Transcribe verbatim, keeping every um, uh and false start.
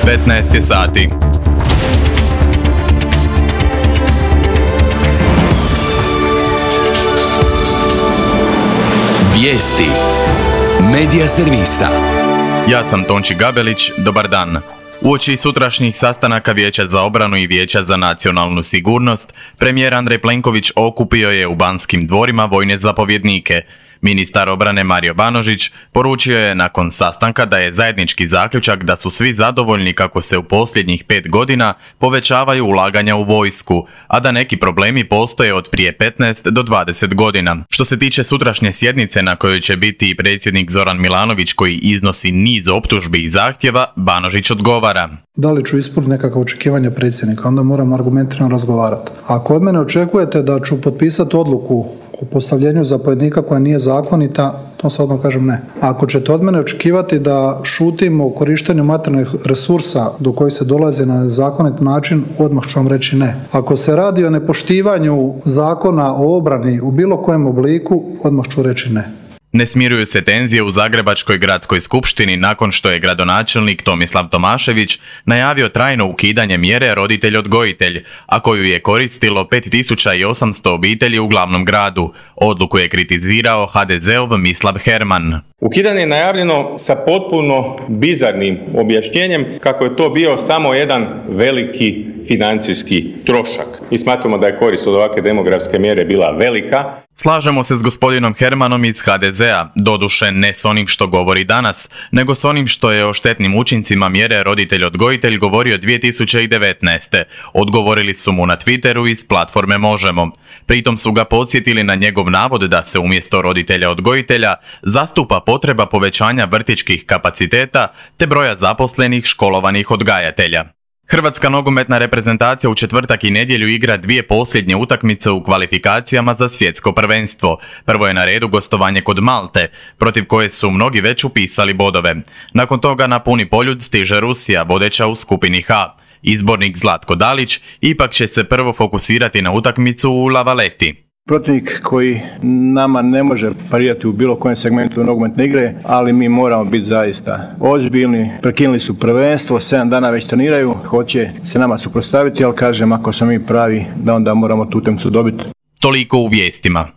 petnaest je sati. Vijesti Medija servisa. Ja sam Tonči Gabelić, dobar dan. Uoči sutrašnjih sastanaka Vijeća za obranu i Vijeća za nacionalnu sigurnost, premijer Andrej Plenković okupio je u Banskim dvorima vojne zapovjednike. Ministar obrane Mario Banožić poručio je nakon sastanka da je zajednički zaključak da su svi zadovoljni kako se u posljednjih pet godina povećavaju ulaganja u vojsku, a da neki problemi postoje od prije petnaest do dvadeset godina. Što se tiče sutrašnje sjednice na kojoj će biti i predsjednik Zoran Milanović koji iznosi niz optužbi i zahtjeva, Banožić odgovara. Da li ću ispuniti nekakva očekivanja predsjednika, onda moram argumentirano razgovarati. Ako od mene očekujete da ću potpisati odluku o postavljenju zapovjednika koja nije zakonita, to sad odmah kažem ne. Ako ćete od mene očekivati da šutimo o korištenju materijalnih resursa do kojih se dolazi na nezakonit način, odmah ću vam reći ne. Ako se radi o nepoštivanju zakona o obrani u bilo kojem obliku, odmah ću reći ne. Ne smiruju se tenzije u Zagrebačkoj gradskoj skupštini nakon što je gradonačelnik Tomislav Tomašević najavio trajno ukidanje mjere roditelj-odgojitelj, a koju je koristilo pet tisuća osamsto obitelji u glavnom gradu. Odluku je kritizirao ha de zeov Mislav Herman. Ukidanje je najavljeno sa potpuno bizarnim objašnjenjem kako je to bio samo jedan veliki financijski trošak. Mi smatramo da je korist od ovakve demografske mjere bila velika. Slažemo se s gospodinom Hermanom iz ha de zea, doduše ne s onim što govori danas, nego s onim što je o štetnim učincima mjere roditelj-odgojitelj govorio dvije tisuće devetnaeste. Odgovorili su mu na Twitteru iz platforme Možemo. Pritom su ga podsjetili na njegov navod da se umjesto roditelja-odgojitelja zastupa potreba povećanja vrtićkih kapaciteta te broja zaposlenih školovanih odgajatelja. Hrvatska nogometna reprezentacija u četvrtak i nedjelju igra dvije posljednje utakmice u kvalifikacijama za svjetsko prvenstvo. Prvo je na redu gostovanje kod Malte, protiv koje su mnogi već upisali bodove. Nakon toga na puni poljud stiže Rusija, vodeća u skupini H. Izbornik Zlatko Dalić ipak će se prvo fokusirati na utakmicu u La Valetti. Protivnik koji nama ne može parirati u bilo kojem segmentu nogometne igre, ali mi moramo biti zaista ozbiljni. Prekinuli su prvenstvo, sedam dana već treniraju, hoće se nama suprotstaviti, ali kažem, ako smo mi pravi, da onda moramo tu utakmicu dobiti. Toliko u vijestima.